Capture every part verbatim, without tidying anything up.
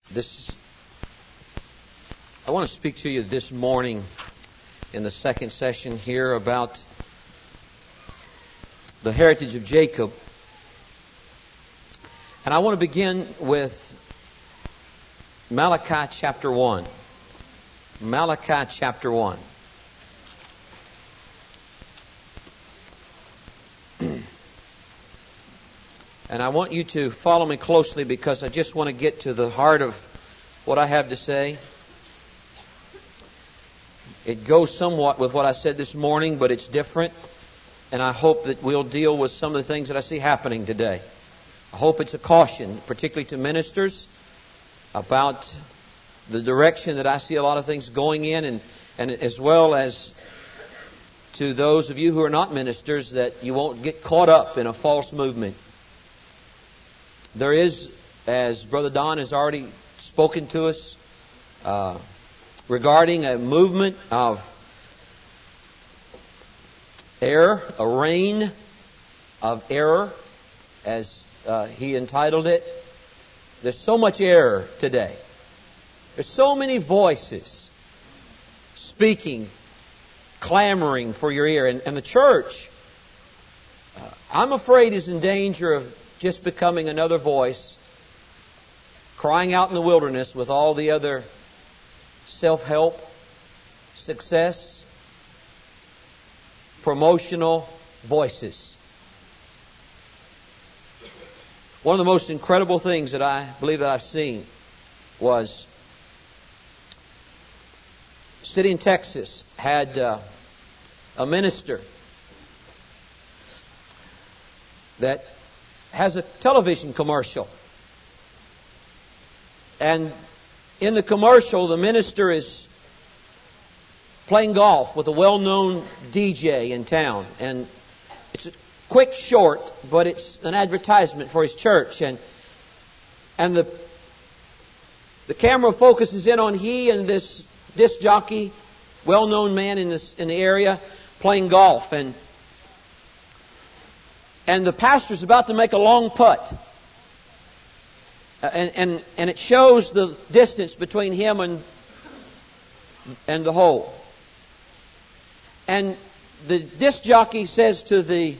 This, I want to speak to you this morning in the second session here about the heritage of Jacob. And I want to begin with Malachi chapter one. Malachi chapter one. And I want you to follow me closely because I just want to get to the heart of what I have to say. It goes somewhat with what I said this morning, but it's different. And I hope that we'll deal with some of the things that I see happening today. I hope it's a caution, particularly to ministers, about the direction that I see a lot of things going in, and, and as well as to those of you who are not ministers, that you won't get caught up in a false movement. There is, as Brother Don has already spoken to us, uh, regarding a movement of error, a reign of error, as uh, he entitled it. There's so much error today. There's so many voices speaking, clamoring for your ear. And, and the church, uh, I'm afraid, is in danger of just becoming another voice, crying out in the wilderness with all the other self-help, success, promotional voices. One of the most incredible things that I believe that I've seen was a city in Texas had uh, a minister that has a television commercial. And in the commercial, the minister is playing golf with a well-known D J in town. And it's a quick, short, but it's an advertisement for his church. And and the the camera focuses in on he and this disc jockey, well-known man in this in the area, playing golf. And and the pastor's about to make a long putt. And, and and it shows the distance between him and and the hole. And the disc jockey says to the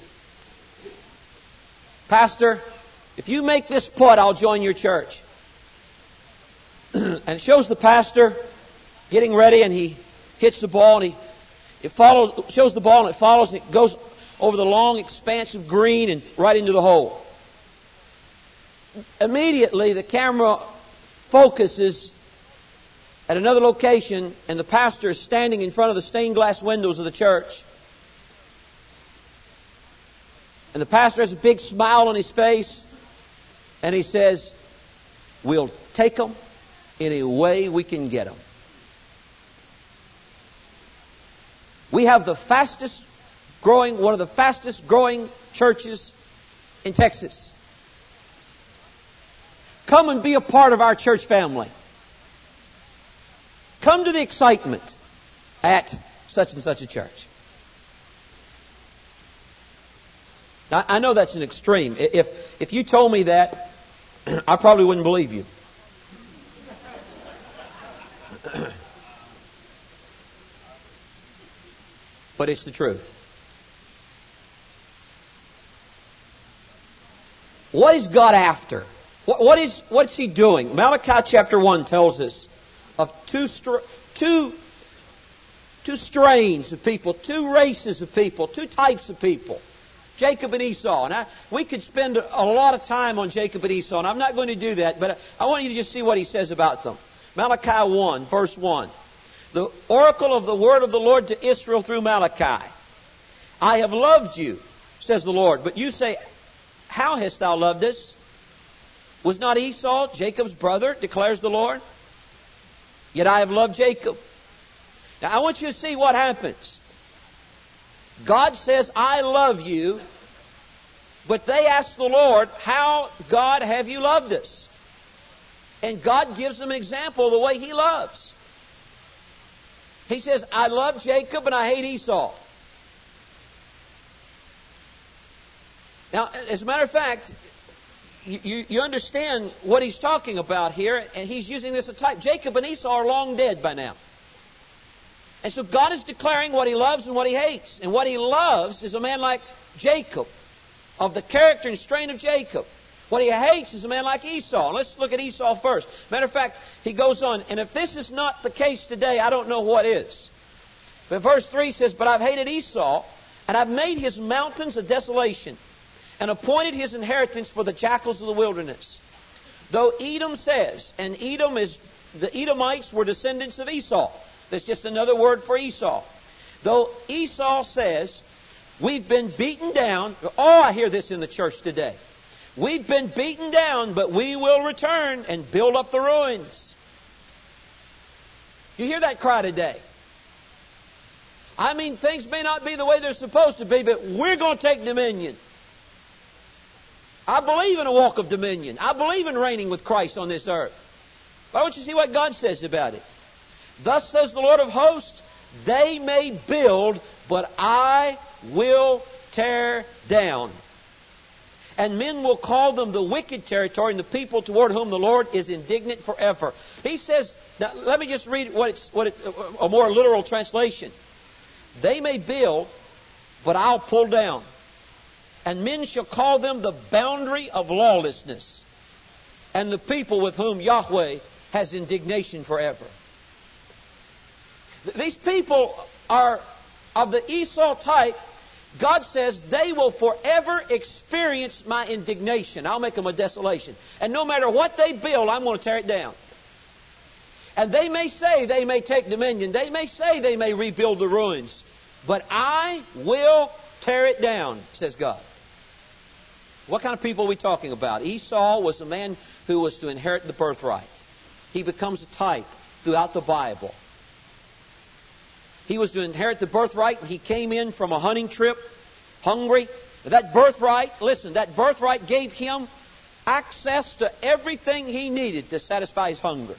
pastor, "If you make this putt, I'll join your church." And it shows the pastor getting ready, and he hits the ball, and he it follows shows the ball, and it follows, and it goes over the long expanse of green and right into the hole. Immediately, the camera focuses at another location, and the pastor is standing in front of the stained glass windows of the church. And the pastor has a big smile on his face, and he says, "We'll take them any way we can get them." We have the fastest growing, one of the fastest growing churches in Texas. Come and be a part of our church family. Come to the excitement at such and such a church. Now, I know that's an extreme. If if you told me that, I probably wouldn't believe you. But it's the truth. What is God after? What, what is what's He doing? Malachi chapter one tells us of two str- two two strains of people, two races of people, two types of people, Jacob and Esau. And I, we could spend a lot of time on Jacob and Esau, and I'm not going to do that. But I want you to just see what he says about them. Malachi one, verse one. The oracle of the word of the Lord to Israel through Malachi. "I have loved you, says the Lord. But you say, how hast thou loved us? Was not Esau Jacob's brother, declares the Lord? Yet I have loved Jacob." Now I want you to see what happens. God says, "I love you." But they ask the Lord, "How, God, have you loved us?" And God gives them an example of the way He loves. He says, "I love Jacob and I hate Esau." Now, as a matter of fact, you, you understand what he's talking about here, and he's using this as a type. Jacob and Esau are long dead by now. And so God is declaring what he loves and what he hates. And what he loves is a man like Jacob, of the character and strain of Jacob. What he hates is a man like Esau. Let's look at Esau first. Matter of fact, he goes on, and if this is not the case today, I don't know what is. But verse three says, "But I've hated Esau, and I've made his mountains a desolation, and appointed his inheritance for the jackals of the wilderness." Though Edom says, and Edom is, the Edomites were descendants of Esau. That's just another word for Esau. Though Esau says, "We've been beaten down." Oh, I hear this in the church today. "We've been beaten down, but we will return and build up the ruins." You hear that cry today. I mean, things may not be the way they're supposed to be, but we're going to take dominion. I believe in a walk of dominion. I believe in reigning with Christ on this earth. But I want you to see what God says about it. "Thus says the Lord of hosts, they may build, but I will tear down. And men will call them the wicked territory, and the people toward whom the Lord is indignant forever." He says, now let me just read what it's, what it, a more literal translation. "They may build, but I'll pull down. And men shall call them the boundary of lawlessness, and the people with whom Yahweh has indignation forever." These people are of the Esau type. God says they will forever experience my indignation. I'll make them a desolation. And no matter what they build, I'm going to tear it down. And they may say they may take dominion. They may say they may rebuild the ruins. But I will tear it down, says God. What kind of people are we talking about? Esau was a man who was to inherit the birthright. He becomes a type throughout the Bible. He was to inherit the birthright. He came in from a hunting trip, hungry. That birthright, listen, that birthright gave him access to everything he needed to satisfy his hunger.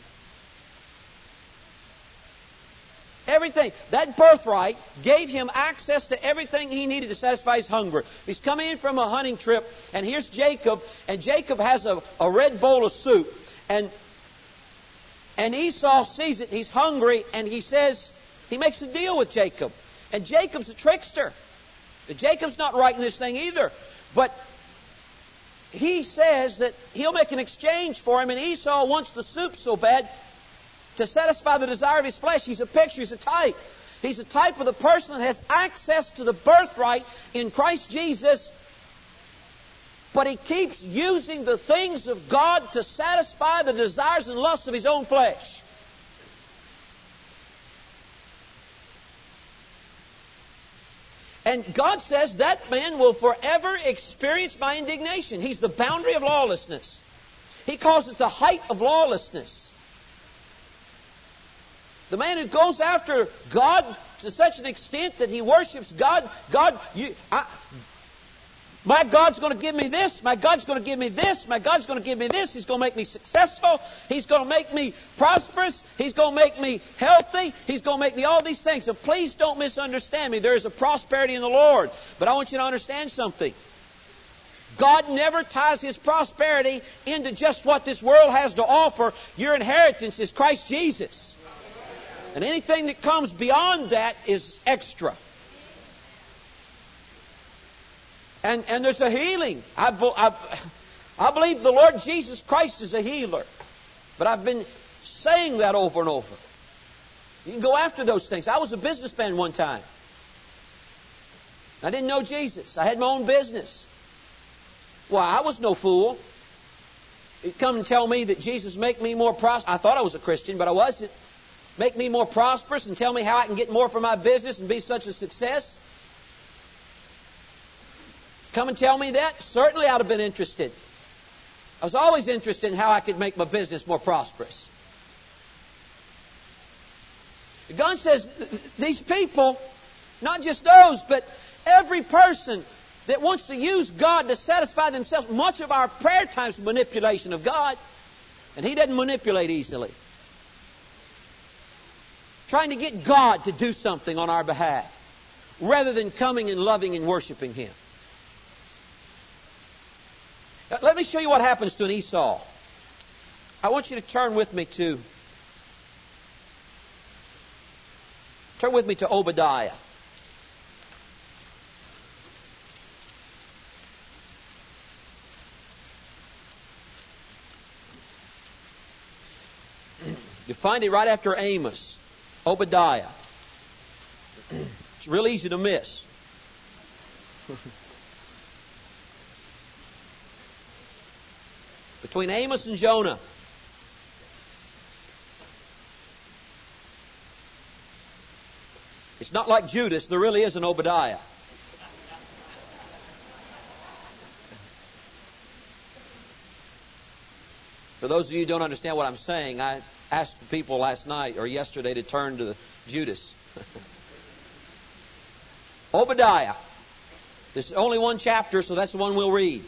Everything. That birthright gave him access to everything he needed to satisfy his hunger. He's coming in from a hunting trip, and here's Jacob, and Jacob has a, a red bowl of soup. And, and Esau sees it, he's hungry, and he says, he makes a deal with Jacob. And Jacob's a trickster. Jacob's not right in this thing either. But he says that he'll make an exchange for him, and Esau wants the soup so bad to satisfy the desire of his flesh. He's a picture, he's a type. He's a type of the person that has access to the birthright in Christ Jesus, but he keeps using the things of God to satisfy the desires and lusts of his own flesh. And God says that man will forever experience my indignation. He's the boundary of lawlessness. He calls it the height of lawlessness. The man who goes after God to such an extent that he worships God. God, you, I, my God's going to give me this. My God's going to give me this. My God's going to give me this. He's going to make me successful. He's going to make me prosperous. He's going to make me healthy. He's going to make me all these things. So please don't misunderstand me. There is a prosperity in the Lord. But I want you to understand something. God never ties His prosperity into just what this world has to offer. Your inheritance is Christ Jesus. And anything that comes beyond that is extra. And, and there's a healing. I, I, I believe the Lord Jesus Christ is a healer. But I've been saying that over and over. You can go after those things. I was a businessman one time. I didn't know Jesus. I had my own business. Well, I was no fool. He'd come and tell me that Jesus make me more prosperous. I thought I was a Christian, but I wasn't. Make me more prosperous and tell me how I can get more for my business and be such a success. Come and tell me that? Certainly I'd have been interested. I was always interested in how I could make my business more prosperous. God says these people, not just those, but every person that wants to use God to satisfy themselves, much of our prayer time is manipulation of God. And He doesn't manipulate easily. Trying to get God to do something on our behalf, rather than coming and loving and worshiping Him. Let me show you what happens to an Esau. I want you to turn with me to turn with me to Obadiah. You find it right after Amos, Obadiah. It's real easy to miss. Between Amos and Jonah. It's not like Judas. There really is an Obadiah. For those of you who don't understand what I'm saying, I asked people last night or yesterday to turn to the Judas. Obadiah. There's only one chapter, so that's the one we'll read.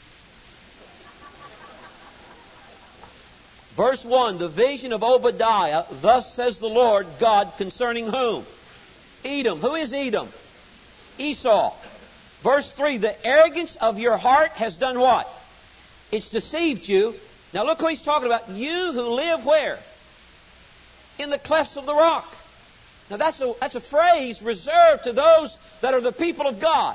Verse one, the vision of Obadiah, thus says the Lord God concerning whom? Edom. Who is Edom? Esau. Verse three, the arrogance of your heart has done what? It's deceived you. Now look who he's talking about. You who live where? In the clefts of the rock. Now that's a, that's a phrase reserved to those that are the people of God.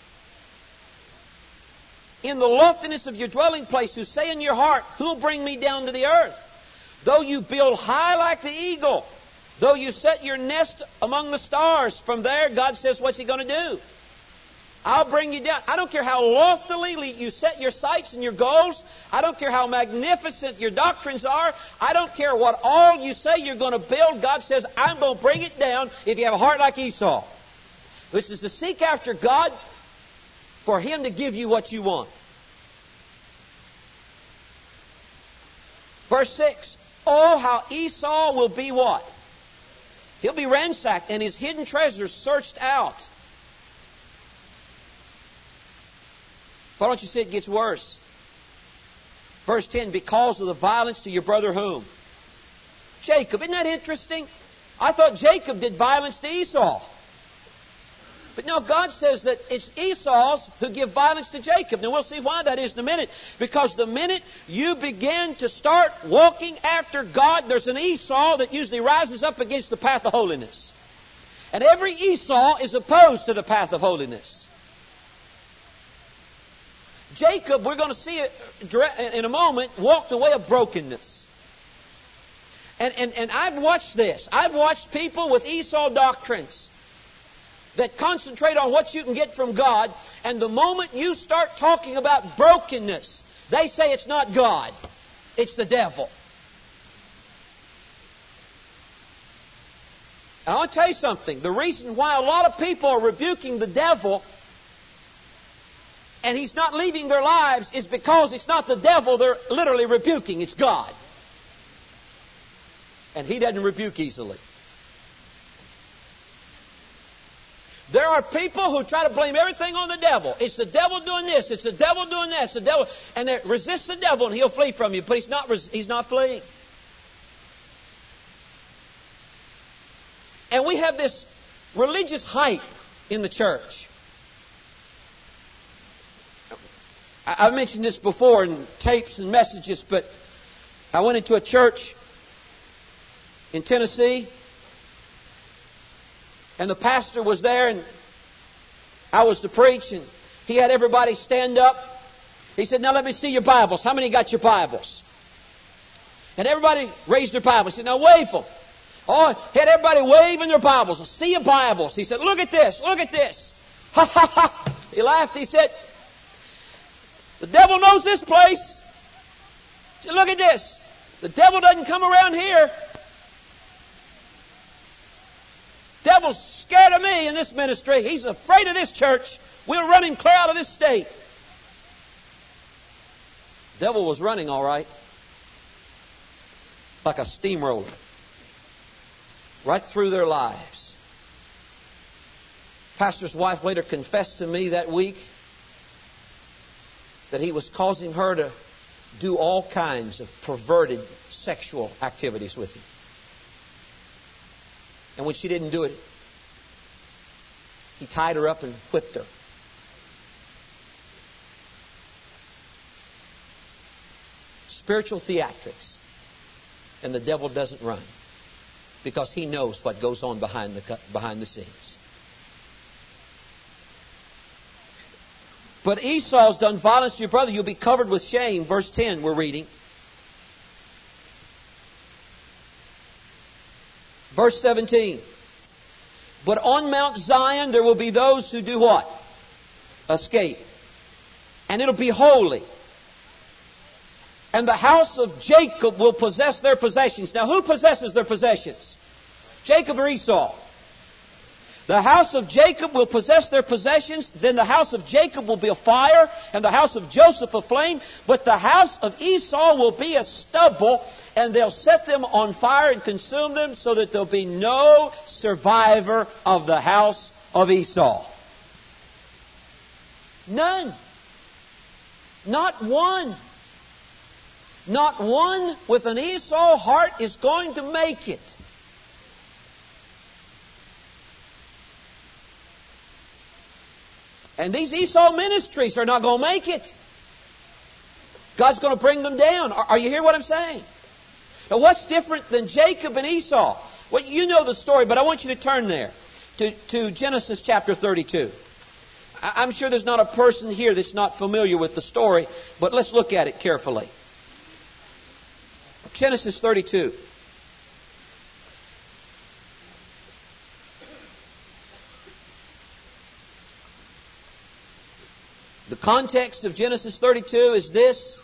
In the loftiness of your dwelling place, who say in your heart, who'll bring me down to the earth? Though you build high like the eagle, though you set your nest among the stars, from there, God says, what's He going to do? I'll bring you down. I don't care how loftily you set your sights and your goals. I don't care how magnificent your doctrines are. I don't care what all you say you're going to build. God says, I'm going to bring it down if you have a heart like Esau. Which is to seek after God for Him to give you what you want. Verse six, oh, how Esau will be what? He'll be ransacked and his hidden treasures searched out. Why don't you see it gets worse? Verse ten, because of the violence to your brother whom? Jacob. Isn't that interesting? I thought Jacob did violence to Esau. But no, God says that it's Esau's who give violence to Jacob. Now we'll see why that is in a minute. Because the minute you begin to start walking after God, there's an Esau that usually rises up against the path of holiness. And every Esau is opposed to the path of holiness. Jacob, we're going to see it in a moment, walked the way of brokenness. And, and, and I've watched this. I've watched people with Esau doctrines that concentrate on what you can get from God, and the moment you start talking about brokenness, they say it's not God, it's the devil. And I'll tell you something, the reason why a lot of people are rebuking the devil and he's not leaving their lives is because it's not the devil they're literally rebuking, it's God. And He doesn't rebuke easily. There are people who try to blame everything on the devil. It's the devil doing this. It's the devil doing that. It's the devil. And they resist the devil and he'll flee from you. But he's not, he's not fleeing. And we have this religious hype in the church. I've mentioned this before in tapes and messages, but I went into a church in Tennessee. And the pastor was there, and I was to preach, and he had everybody stand up. He said, now let me see your Bibles. How many got your Bibles? And everybody raised their Bibles. He said, now wave them. Oh, he had everybody waving their Bibles. A sea of Bibles. He said, look at this, look at this. Ha ha ha. He laughed. He said, the devil knows this place. He said, look at this. The devil doesn't come around here. Devil's scared of me in this ministry. He's afraid of this church. We'll run him clear out of this state. The devil was running all right. Like a steamroller. Right through their lives. Pastor's wife later confessed to me that week that he was causing her to do all kinds of perverted sexual activities with him. And when she didn't do it, he tied her up and whipped her. spiritual theatrics. And the devil doesn't run because he knows what goes on behind the, behind the scenes. But Esau's done violence to your brother. You'll be covered with shame. Verse ten, we're reading. Verse seventeen. But on Mount Zion there will be those who do what? Escape. And it'll be holy. And the house of Jacob will possess their possessions. Now who possesses their possessions? Jacob or Esau? The house of Jacob will possess their possessions. Then the house of Jacob will be a fire, and the house of Joseph a flame. But the house of Esau will be a stubble, and they'll set them on fire and consume them, so that there'll be no survivor of the house of Esau. None. Not one. Not one with an Esau heart is going to make it. And these Esau ministries are not going to make it. God's going to bring them down. Are, are you hearing what I'm saying? Now, what's different than Jacob and Esau? Well, you know the story, but I want you to turn there to, to Genesis chapter thirty-two. I, I'm sure there's not a person here that's not familiar with the story, but let's look at it carefully. Genesis thirty-two. The context of Genesis thirty-two is this.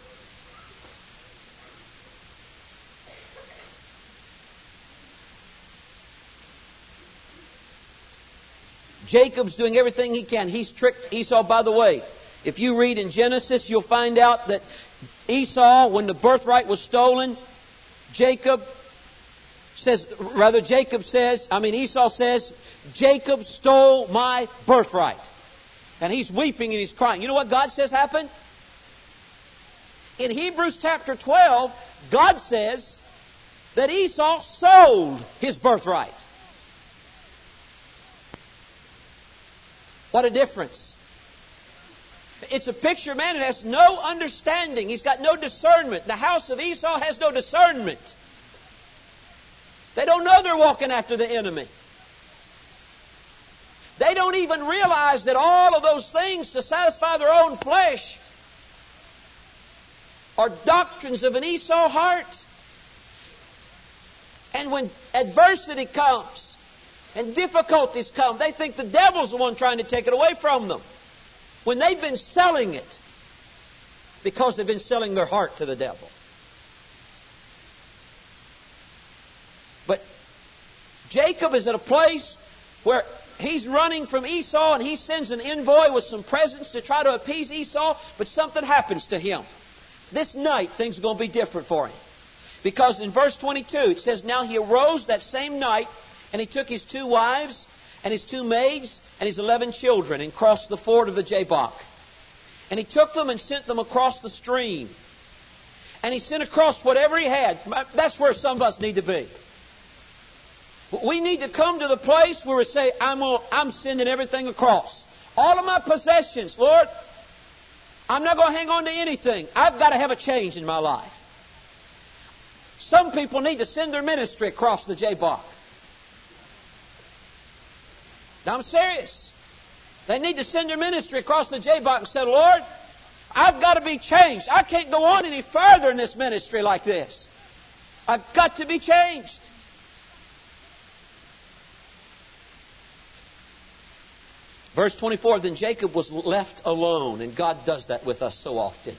Jacob's doing everything he can. He's tricked Esau. By the way, if you read in Genesis, you'll find out that Esau, when the birthright was stolen, Jacob says, rather Jacob says, I mean Esau says, Jacob stole my birthright. And he's weeping and he's crying. You know what God says happened? In Hebrews chapter twelve, God says that Esau sold his birthright. What a difference. It's a picture of man that has no understanding. He's got no discernment. The house of Esau has no discernment. They don't know they're walking after the enemy. They don't even realize that all of those things to satisfy their own flesh are doctrines of an Esau heart. And when adversity comes and difficulties come, they think the devil's the one trying to take it away from them. When they've been selling it because they've been selling their heart to the devil. But Jacob is at a place where he's running from Esau, and he sends an envoy with some presents to try to appease Esau, but something happens to him. This night, things are going to be different for him. Because in verse twenty-two, it says, Now he arose that same night, and he took his two wives, and his two maids, and his eleven children, and crossed the ford of the Jabbok. And he took them and sent them across the stream. And he sent across whatever he had. That's where some of us need to be. We need to come to the place where we say, I'm, I'm sending everything across. All of my possessions, Lord, I'm not going to hang on to anything. I've got to have a change in my life. Some people need to send their ministry across the Jabbok. Now I'm serious. They need to send their ministry across the Jabbok and say, Lord, I've got to be changed. I can't go on any further in this ministry like this. I've got to be changed. Verse twenty-four, Then Jacob was left alone, and God does that with us so often.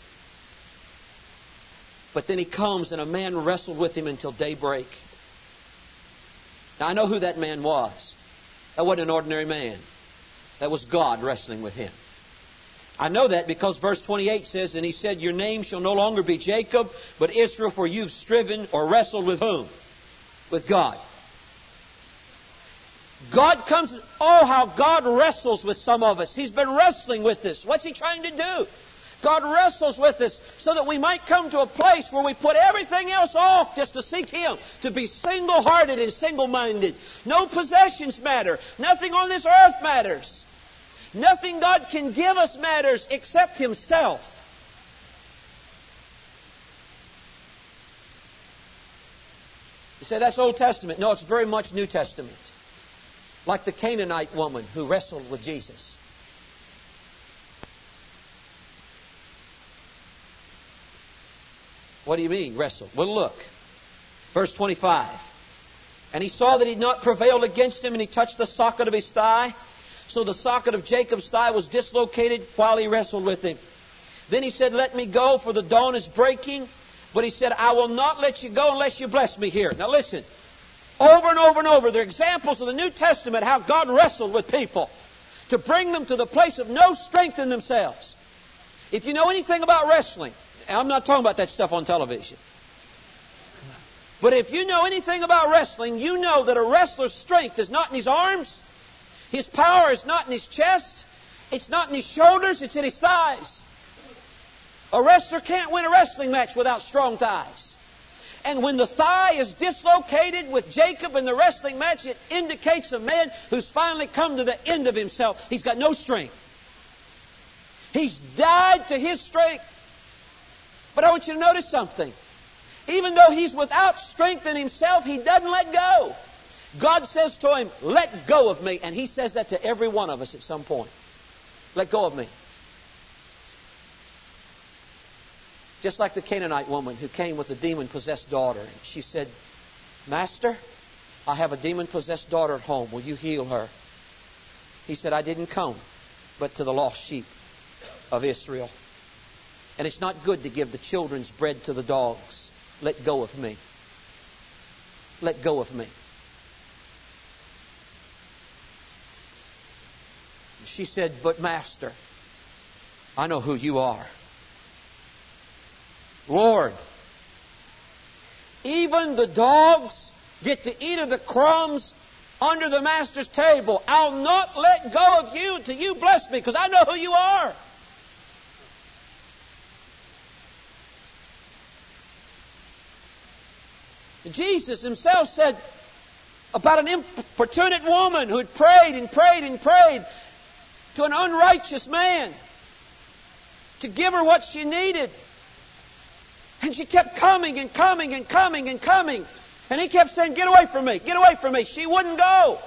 But then he comes, and a man wrestled with him until daybreak. Now I know who that man was. That wasn't an ordinary man. That was God wrestling with him. I know that because verse twenty-eight says, And he said, Your name shall no longer be Jacob, but Israel, for you've striven or wrestled with whom? With God. God comes, oh how God wrestles with some of us. He's been wrestling with us. What's He trying to do? God wrestles with us so that we might come to a place where we put everything else off just to seek Him, to be single-hearted and single-minded. No possessions matter. Nothing on this earth matters. Nothing God can give us matters except Himself. You say that's Old Testament. No, it's very much New Testament. Like the Canaanite woman who wrestled with Jesus. What do you mean, wrestled? Well, look. Verse twenty-five. And he saw that he had not prevailed against him, and he touched the socket of his thigh. So the socket of Jacob's thigh was dislocated while he wrestled with him. Then he said, let me go, for the dawn is breaking. But he said, I will not let you go unless you bless me here. Now listen, over and over and over, there are examples of the New Testament how God wrestled with people to bring them to the place of no strength in themselves. If you know anything about wrestling, and I'm not talking about that stuff on television, but if you know anything about wrestling, you know that a wrestler's strength is not in his arms. His power is not in his chest. It's not in his shoulders. It's in his thighs. A wrestler can't win a wrestling match without strong thighs. And when the thigh is dislocated with Jacob in the wrestling match, it indicates a man who's finally come to the end of himself. He's got no strength. He's died to his strength. But I want you to notice something. Even though he's without strength in himself, he doesn't let go. God says to him, let go of me. And he says that to every one of us at some point. Let go of me. Just like the Canaanite woman who came with a demon-possessed daughter. She said, Master, I have a demon-possessed daughter at home. Will you heal her? He said, I didn't come but to the lost sheep of Israel. And it's not good to give the children's bread to the dogs. Let go of me. Let go of me. She said, but Master, I know who you are. Lord, even the dogs get to eat of the crumbs under the Master's table. I'll not let go of you until you bless me, because I know who you are. Jesus himself said about an importunate woman who had prayed and prayed and prayed to an unrighteous man to give her what she needed. And she kept coming and coming and coming and coming. And he kept saying, get away from me, get away from me. She wouldn't go.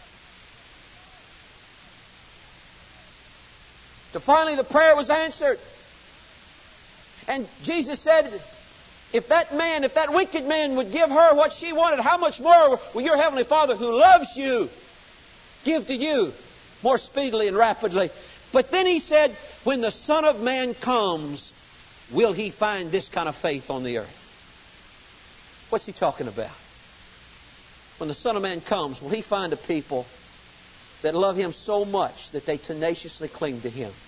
So finally the prayer was answered. And Jesus said, if that man, if that wicked man would give her what she wanted, how much more will your Heavenly Father who loves you give to you more speedily and rapidly? But then he said, when the Son of Man comes, will he find this kind of faith on the earth? What's he talking about? When the Son of Man comes, will he find a people that love him so much that they tenaciously cling to him?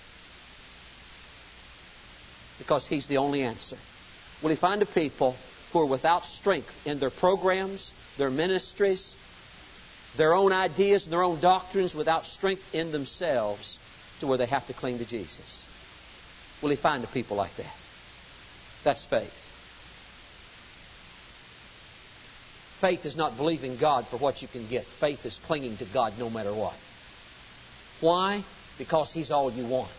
Because he's the only answer. Will he find a people who are without strength in their programs, their ministries, their own ideas and their own doctrines, without strength in themselves to where they have to cling to Jesus? Will he find a people like that? That's faith. Faith is not believing God for what you can get. Faith is clinging to God no matter what. Why? Because he's all you want.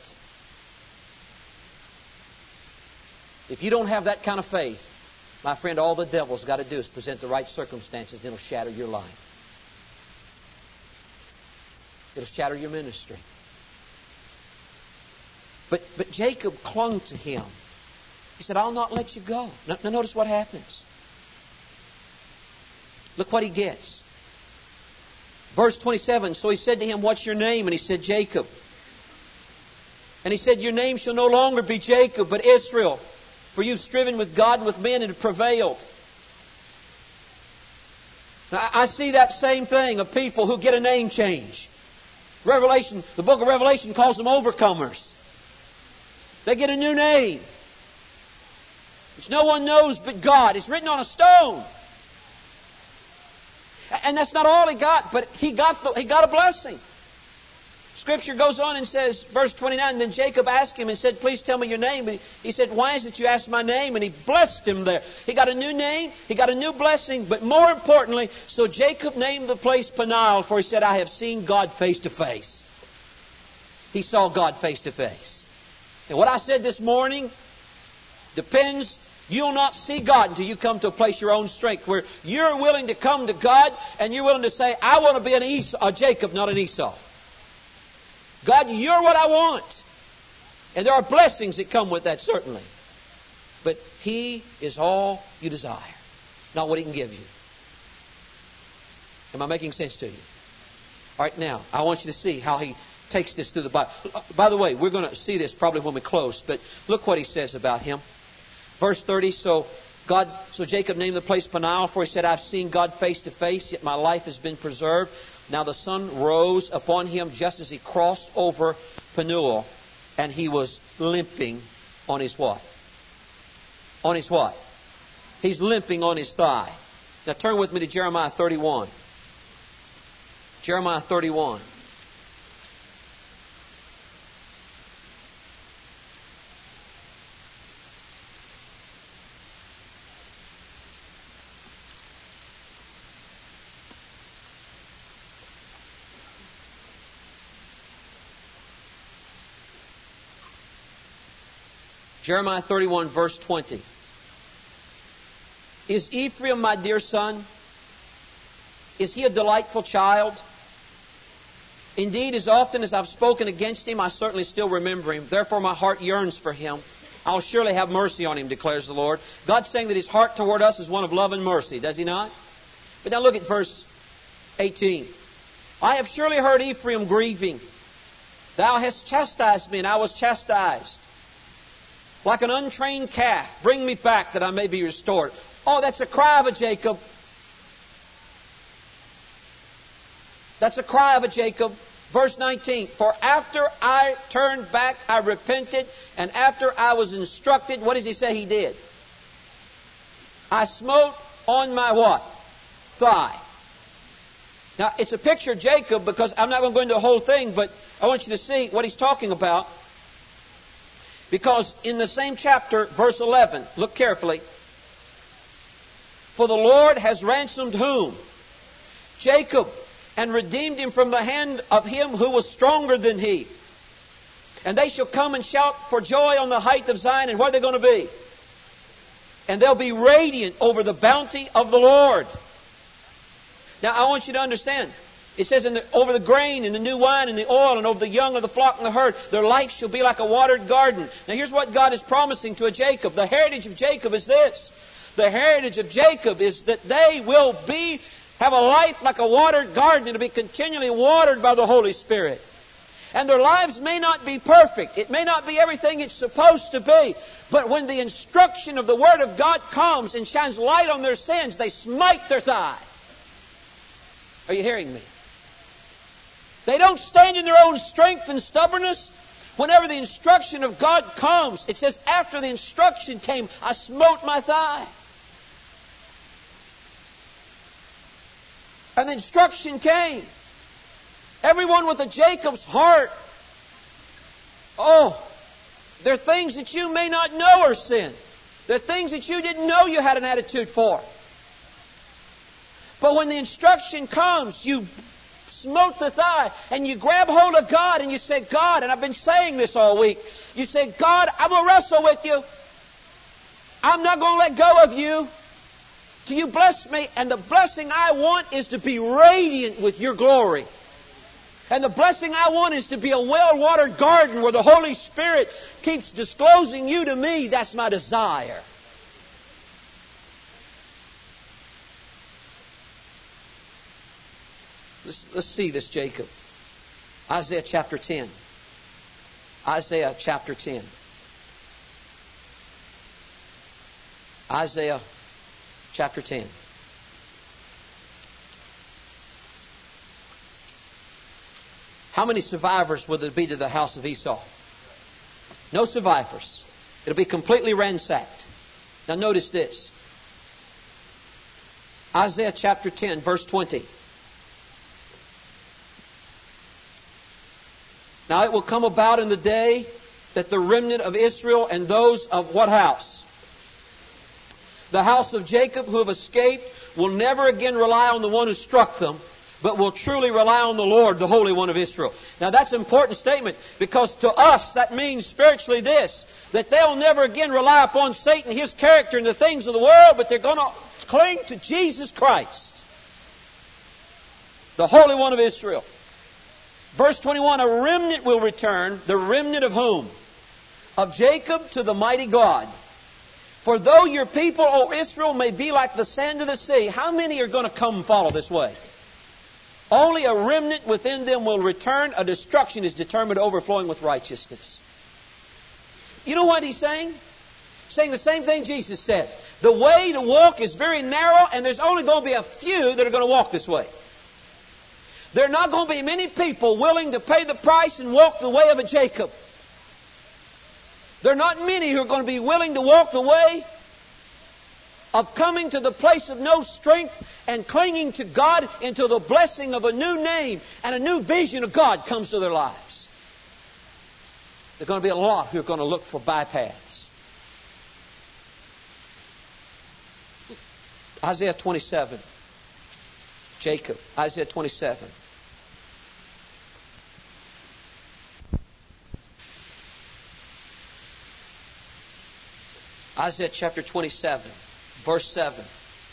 If you don't have that kind of faith, my friend, all the devil's got to do is present the right circumstances and it'll shatter your life. It'll shatter your ministry. But, but Jacob clung to him. He said, I'll not let you go. Now, now notice what happens. Look what he gets. Verse twenty-seven, so he said to him, what's your name? And he said, Jacob. And he said, your name shall no longer be Jacob, but Israel. For you've striven with God and with men and have prevailed. Now, I see that same thing of people who get a name change. Revelation, the book of Revelation calls them overcomers. They get a new name, which no one knows but God. It's written on a stone. And that's not all he got, but he got the, he got a blessing. Scripture goes on and says, verse twenty-nine, then Jacob asked him and said, please tell me your name. And he said, why is it you asked my name? And he blessed him there. He got a new name, he got a new blessing, but more importantly, so Jacob named the place Peniel, for he said, I have seen God face to face. He saw God face to face. And what I said this morning depends You'll not see God until you come to a place of your own strength where you're willing to come to God and you're willing to say, I want to be an Esau, a Jacob, not an Esau. God, you're what I want. And there are blessings that come with that, certainly. But He is all you desire, not what He can give you. Am I making sense to you? All right, now, I want you to see how He takes this through the Bible. By the way, we're going to see this probably when we close, but look what He says about him. Verse thirty, so God, so Jacob named the place Peniel, for he said, I've seen God face to face, yet my life has been preserved. Now the sun rose upon him just as he crossed over Peniel, and he was limping on his what? On his what? He's limping on his thigh. Now turn with me to Jeremiah thirty-one. Jeremiah thirty-one. Jeremiah thirty-one, verse twenty. Is Ephraim my dear son? Is he a delightful child? Indeed, as often as I've spoken against him, I certainly still remember him. Therefore my heart yearns for him. I'll surely have mercy on him, declares the Lord. God's saying that His heart toward us is one of love and mercy, does He not? But now look at verse eighteen. I have surely heard Ephraim grieving. Thou hast chastised me, and I was chastised. Like an untrained calf, bring me back that I may be restored. Oh, that's a cry of a Jacob. That's a cry of a Jacob. Verse nineteen, for after I turned back, I repented, and after I was instructed, what does he say he did? I smote on my what? Thigh. Now, it's a picture of Jacob because I'm not going to go into the whole thing, but I want you to see what he's talking about. Because in the same chapter, verse eleven, look carefully. For the Lord has ransomed whom? Jacob, and redeemed him from the hand of him who was stronger than he. And they shall come and shout for joy on the height of Zion. And what are they going to be? And they'll be radiant over the bounty of the Lord. Now I want you to understand. It says, in the, over the grain and the new wine and the oil and over the young of the flock and the herd, their life shall be like a watered garden. Now here's what God is promising to a Jacob. The heritage of Jacob is this. The heritage of Jacob is that they will be, have a life like a watered garden. It'll be continually watered by the Holy Spirit. And their lives may not be perfect. It may not be everything it's supposed to be. But when the instruction of the Word of God comes and shines light on their sins, they smite their thigh. Are you hearing me? They don't stand in their own strength and stubbornness. Whenever the instruction of God comes, it says, after the instruction came, I smote my thigh. And the instruction came. Everyone with a Jacob's heart. Oh, there are things that you may not know are sin. There are things that you didn't know you had an attitude for. But when the instruction comes, you smote the thigh and you grab hold of God and you say, God, and I've been saying this all week, you say, God, I'm going to wrestle with you. I'm not going to let go of you till you bless me. And the blessing I want is to be radiant with your glory. And the blessing I want is to be a well-watered garden where the Holy Spirit keeps disclosing you to me. That's my desire. Let's, let's see this Jacob. Isaiah chapter ten. Isaiah chapter ten. Isaiah chapter ten. How many survivors will there be to the house of Esau? No survivors. It'll be completely ransacked. Now notice this. Isaiah chapter ten, verse twenty. Now it will come about in the day that the remnant of Israel and those of what house? The house of Jacob who have escaped will never again rely on the one who struck them, but will truly rely on the Lord, the Holy One of Israel. Now that's an important statement, because to us that means spiritually this, that they'll never again rely upon Satan, his character, and the things of the world, but they're going to cling to Jesus Christ, the Holy One of Israel. Verse twenty-one, a remnant will return. The remnant of whom? Of Jacob to the mighty God. For though your people, O Israel, may be like the sand of the sea, how many are going to come and follow this way? Only a remnant within them will return. A destruction is determined, overflowing with righteousness. You know what he's saying? He's saying the same thing Jesus said. The way to walk is very narrow, and there's only going to be a few that are going to walk this way. There are not going to be many people willing to pay the price and walk the way of a Jacob. There are not many who are going to be willing to walk the way of coming to the place of no strength and clinging to God until the blessing of a new name and a new vision of God comes to their lives. There are going to be a lot who are going to look for bypaths. Isaiah twenty-seven. Jacob. Isaiah twenty-seven. Isaiah chapter twenty-seven, verse seven.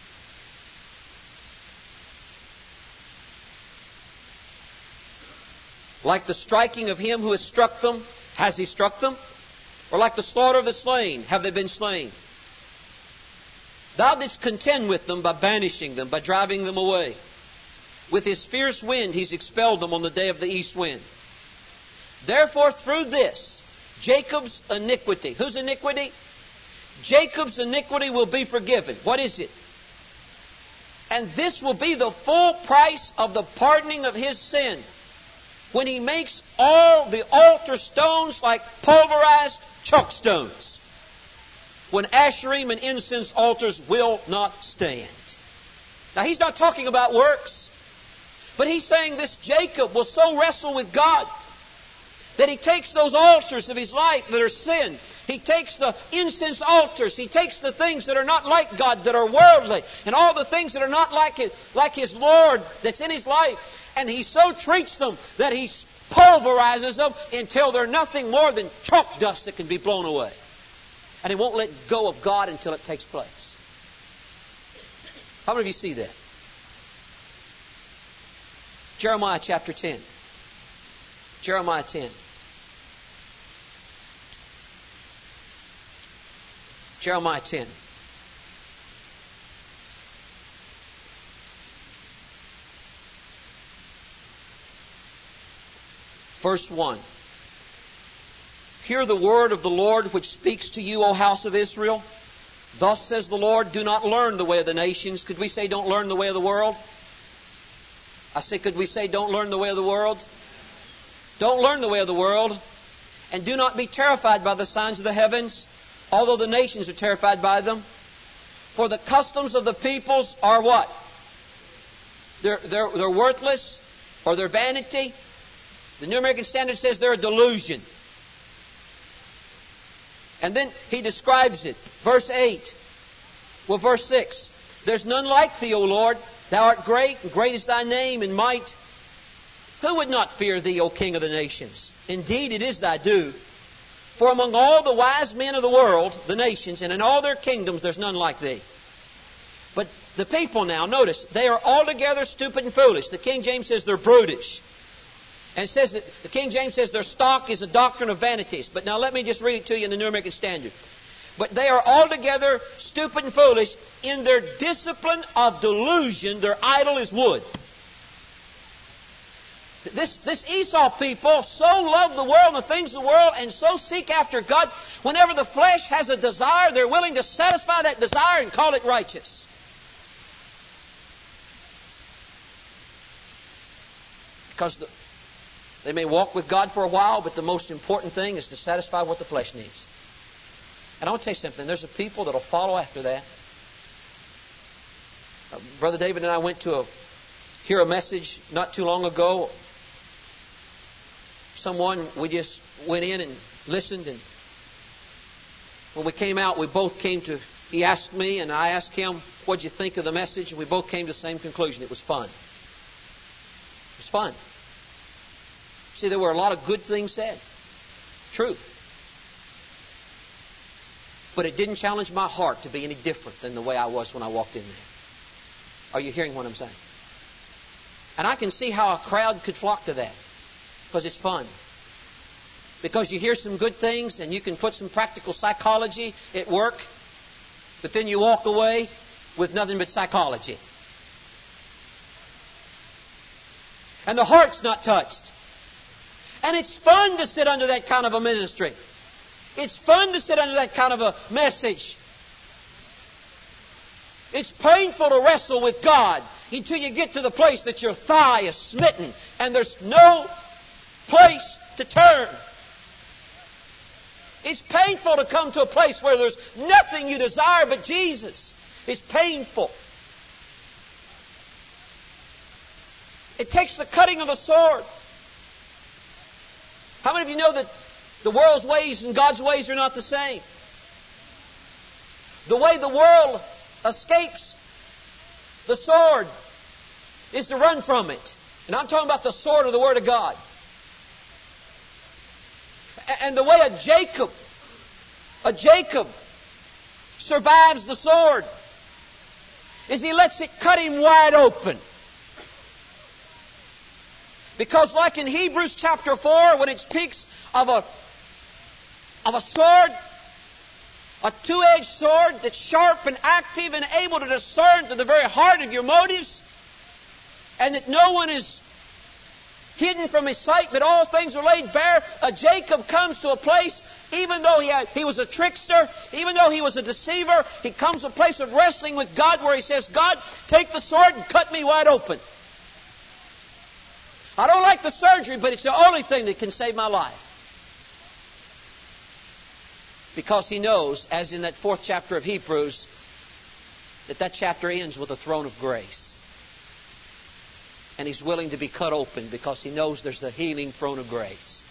Like the striking of him who has struck them, has he struck them? Or like the slaughter of the slain, have they been slain? Thou didst contend with them by banishing them, by driving them away. With his fierce wind he's expelled them on the day of the east wind. Therefore through this, Jacob's iniquity. Whose iniquity? Jacob's iniquity will be forgiven. What is it? And this will be the full price of the pardoning of his sin, when he makes all the altar stones like pulverized chalk stones, when Asherim and incense altars will not stand. Now he's not talking about works, but he's saying this Jacob will so wrestle with God that he takes those altars of his life that are sin. He takes the incense altars. He takes the things that are not like God, that are worldly, and all the things that are not like his, like his Lord that's in his life. And he so treats them that he pulverizes them until they're nothing more than chalk dust that can be blown away. And he won't let go of God until it takes place. How many of you see that? Jeremiah chapter ten. Jeremiah ten. Jeremiah ten. Verse one. Hear the word of the Lord which speaks to you, O house of Israel. Thus says the Lord, do not learn the way of the nations. Could we say don't learn the way of the world? I say, could we say don't learn the way of the world? Don't learn the way of the world. And do not be terrified by the signs of the heavens, although the nations are terrified by them. For the customs of the peoples are what? They're, they're, they're worthless, or they're vanity. The New American Standard says they're a delusion. And then he describes it. Verse eight. Well, verse six. There's none like thee, O Lord. Thou art great, and great is thy name in might. Who would not fear thee, O King of the nations? Indeed, it is thy due. For among all the wise men of the world, the nations, and in all their kingdoms, there's none like thee. But the people now, notice, they are altogether stupid and foolish. The King James says they're brutish. And it says that the King James says their stock is a doctrine of vanities. But now let me just read it to you in the New American Standard. But they are altogether stupid and foolish. In their discipline of delusion, their idol is wood. This, this Esau people so love the world and the things of the world and so seek after God. Whenever the flesh has a desire, they're willing to satisfy that desire and call it righteous. Because the, they may walk with God for a while, but the most important thing is to satisfy what the flesh needs. And I want to tell you something. There's a people that will follow after that. Uh, Brother David and I went to a, hear a message not too long ago. Someone, we just went in and listened, and when we came out, we both came to, he asked me and I asked him, what'd you think of the message? And we both came to the same conclusion. It was fun. was fun. See, there were a lot of good things said. Truth. But it didn't challenge my heart to be any different than the way I was when I walked in there. Are you hearing what I'm saying? And I can see how a crowd could flock to that. Because it's fun. Because you hear some good things and you can put some practical psychology at work. But then you walk away with nothing but psychology. And the heart's not touched. And it's fun to sit under that kind of a ministry. It's fun to sit under that kind of a message. It's painful to wrestle with God until you get to the place that your thigh is smitten and there's no place to turn. It's painful to come to a place where there's nothing you desire but Jesus. It's painful. It takes the cutting of the sword. How many of you know that the world's ways and God's ways are not the same? The way the world escapes the sword is to run from it. And I'm talking about the sword of the Word of God. And the way a Jacob, a Jacob survives the sword is he lets it cut him wide open. Because like in Hebrews chapter four, when it speaks of a, of a sword, a two-edged sword that's sharp and active and able to discern to the very heart of your motives, and that no one is hidden from his sight, but all things are laid bare. A Jacob comes to a place, even though he had, he was a trickster, even though he was a deceiver, he comes to a place of wrestling with God where he says, God, take the sword and cut me wide open. I don't like the surgery, but it's the only thing that can save my life. Because he knows, as in that fourth chapter of Hebrews, that that chapter ends with a throne of grace. And he's willing to be cut open because he knows there's the healing throne of grace.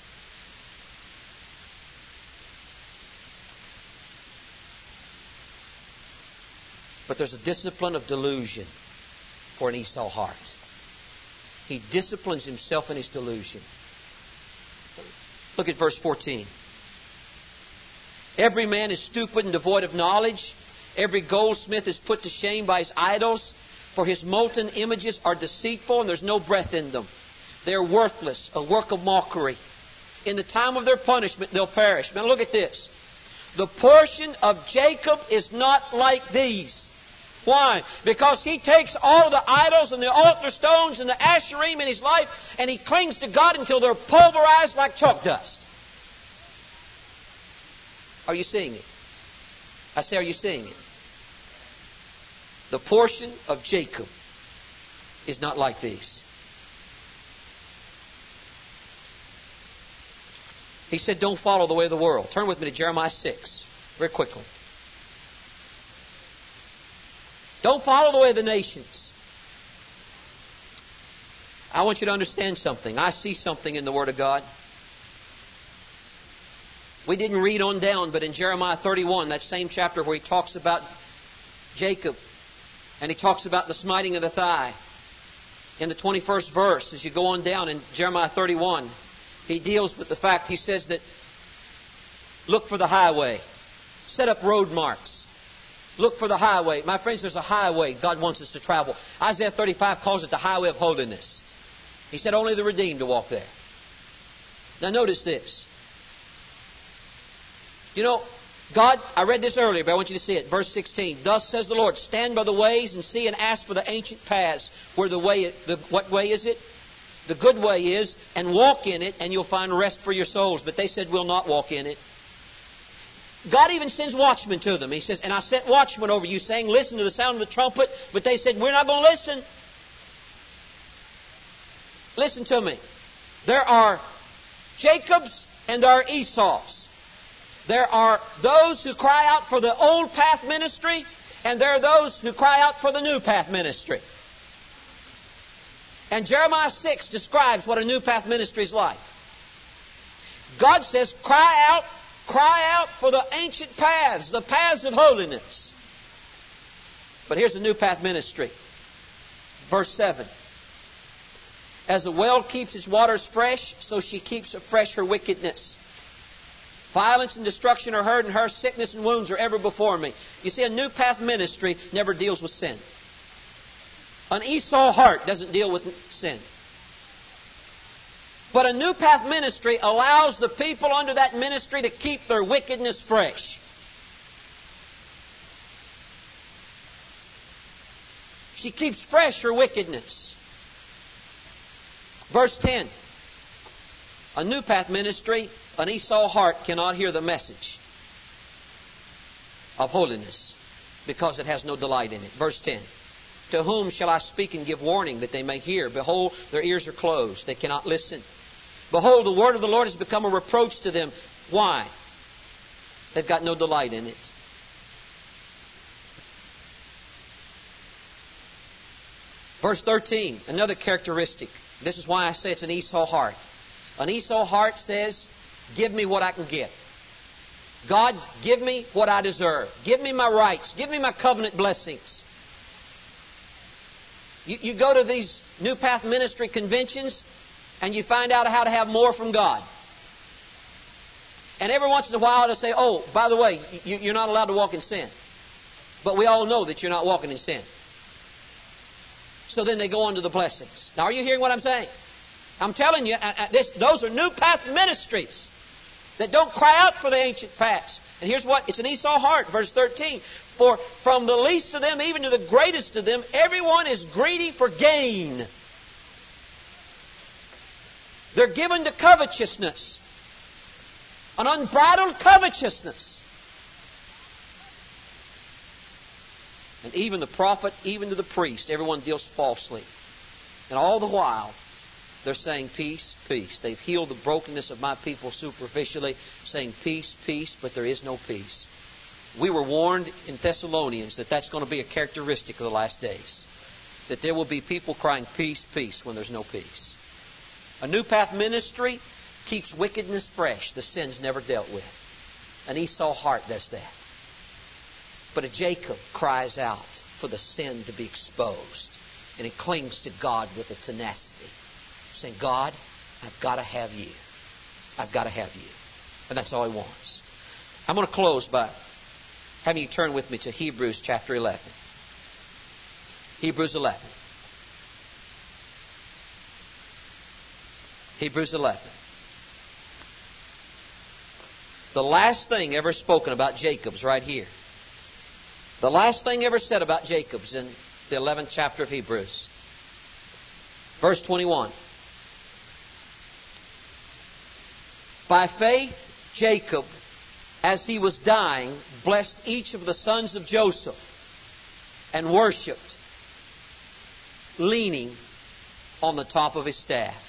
But there's a discipline of delusion for an Esau heart. He disciplines himself in his delusion. Look at verse fourteen. Every man is stupid and devoid of knowledge. Every goldsmith is put to shame by his idols. For his molten images are deceitful and there's no breath in them. They're worthless, a work of mockery. In the time of their punishment, they'll perish. Now look at this. The portion of Jacob is not like these. Why? Because he takes all the idols and the altar stones and the asherim in his life and he clings to God until they're pulverized like chalk dust. Are you seeing it? I say, are you seeing it? The portion of Jacob is not like these. He said, don't follow the way of the world. Turn with me to Jeremiah six, very quickly. Don't follow the way of the nations. I want you to understand something. I see something in the Word of God. We didn't read on down, but in Jeremiah thirty-one, that same chapter where he talks about Jacob, and he talks about the smiting of the thigh. In the twenty-first verse, as you go on down in Jeremiah thirty-one, he deals with the fact, he says that, look for the highway. Set up road marks. Look for the highway. My friends, there's a highway God wants us to travel. Isaiah thirty-five calls it the highway of holiness. He said only the redeemed to walk there. Now notice this. You know, God, I read this earlier, but I want you to see it. Verse sixteen. Thus says the Lord, stand by the ways and see and ask for the ancient paths. Where the way, the, what way is it? The good way is, and walk in it, and you'll find rest for your souls. But they said, we'll not walk in it. God even sends watchmen to them. He says, and I sent watchmen over you, saying, listen to the sound of the trumpet. But they said, we're not going to listen. Listen to me. There are Jacobs and there are Esau's. There are those who cry out for the old path ministry, and there are those who cry out for the new path ministry. And Jeremiah six describes what a new path ministry is like. God says, cry out, cry out for the ancient paths, the paths of holiness. But here's the new path ministry. Verse seven. As a well keeps its waters fresh, so she keeps fresh her wickedness. Violence and destruction are heard in her. Sickness and wounds are ever before me. You see, a New Path ministry never deals with sin. An Esau heart doesn't deal with sin. But a New Path ministry allows the people under that ministry to keep their wickedness fresh. She keeps fresh her wickedness. Verse ten. A New Path ministry, an Esau heart cannot hear the message of holiness because it has no delight in it. Verse ten. To whom shall I speak and give warning that they may hear? Behold, their ears are closed. They cannot listen. Behold, the word of the Lord has become a reproach to them. Why? They've got no delight in it. Verse thirteen, another characteristic. This is why I say it's an Esau heart. An Esau heart says, give me what I can get. God, give me what I deserve. Give me my rights. Give me my covenant blessings. You, you go to these New Path ministry conventions and you find out how to have more from God. And every once in a while they'll say, oh, by the way, you, you're not allowed to walk in sin. But we all know that you're not walking in sin. So then they go on to the blessings. Now, are you hearing what I'm saying? I'm telling you, uh, uh, this, those are New Path ministries that don't cry out for the ancient paths. And here's what, it's an Esau heart, verse thirteen. For from the least of them, even to the greatest of them, everyone is greedy for gain. They're given to covetousness. An unbridled covetousness. And even the prophet, even to the priest, everyone deals falsely. And all the while, they're saying peace, peace. They've healed the brokenness of my people superficially, saying peace, peace, but there is no peace. We were warned in Thessalonians that that's going to be a characteristic of the last days. That there will be people crying peace, peace, when there's no peace. A New Path ministry keeps wickedness fresh. The sin's never dealt with. An Esau heart does that. But a Jacob cries out for the sin to be exposed. And he clings to God with a tenacity. Saying, God, I've got to have you. I've got to have you. And that's all he wants. I'm going to close by having you turn with me to Hebrews chapter eleven. Hebrews eleven. Hebrews eleven. The last thing ever spoken about Jacob's right here. The last thing ever said about Jacob's in the eleventh chapter of Hebrews. Verse twenty-one. By faith, Jacob, as he was dying, blessed each of the sons of Joseph and worshipped, leaning on the top of his staff.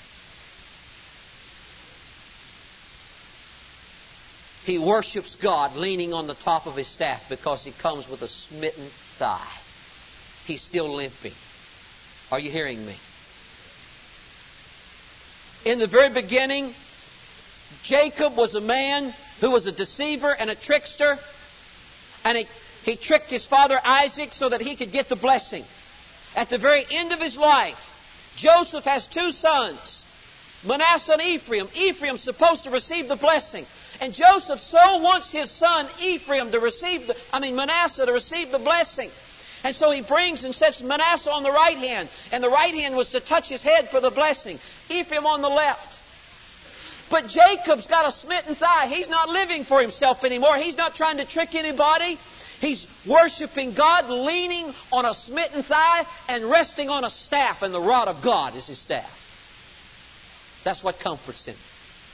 He worships God leaning on the top of his staff because he comes with a smitten thigh. He's still limping. Are you hearing me? In the very beginning, Jacob was a man who was a deceiver and a trickster. And he, he tricked his father Isaac so that he could get the blessing. At the very end of his life, Joseph has two sons, Manasseh and Ephraim. Ephraim's supposed to receive the blessing. And Joseph so wants his son Ephraim to receive the, I mean Manasseh to receive the blessing. And so he brings and sets Manasseh on the right hand. And the right hand was to touch his head for the blessing. Ephraim on the left. But Jacob's got a smitten thigh. He's not living for himself anymore. He's not trying to trick anybody. He's worshiping God, leaning on a smitten thigh and resting on a staff. And the rod of God is his staff. That's what comforts him.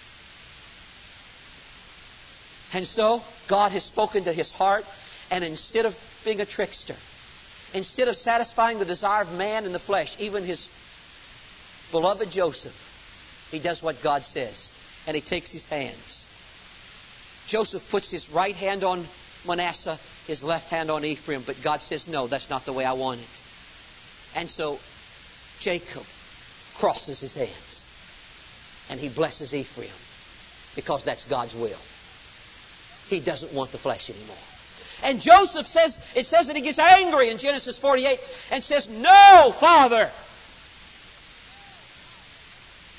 And so, God has spoken to his heart, and instead of being a trickster, instead of satisfying the desire of man in the flesh, even his beloved Joseph, he does what God says, and he takes his hands. Joseph puts his right hand on Manasseh, his left hand on Ephraim, but God says, no, that's not the way I want it. And so, Jacob crosses his hands, and he blesses Ephraim, because that's God's will. He doesn't want the flesh anymore. And Joseph says, it says that he gets angry in Genesis forty-eight and says, no, Father.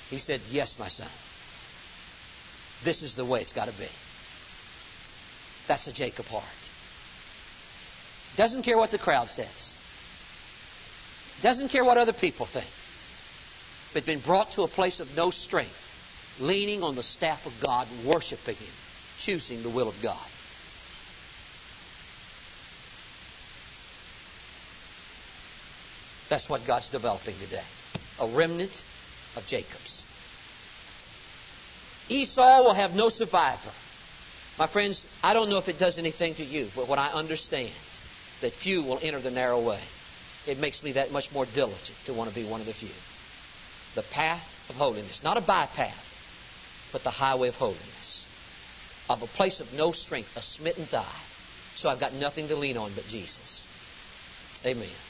He said, yes, my son. This is the way it's got to be. That's a Jacob heart. Doesn't care what the crowd says. Doesn't care what other people think. But been brought to a place of no strength, leaning on the staff of God, worshiping Him, choosing the will of God. That's what God's developing today. A remnant of Jacobs. Esau will have no survivor. My friends, I don't know if it does anything to you, but when I understand that few will enter the narrow way, it makes me that much more diligent to want to be one of the few. The path of holiness. Not a bypath, but the highway of holiness. Of a place of no strength, a smitten thigh. So I've got nothing to lean on but Jesus. Amen.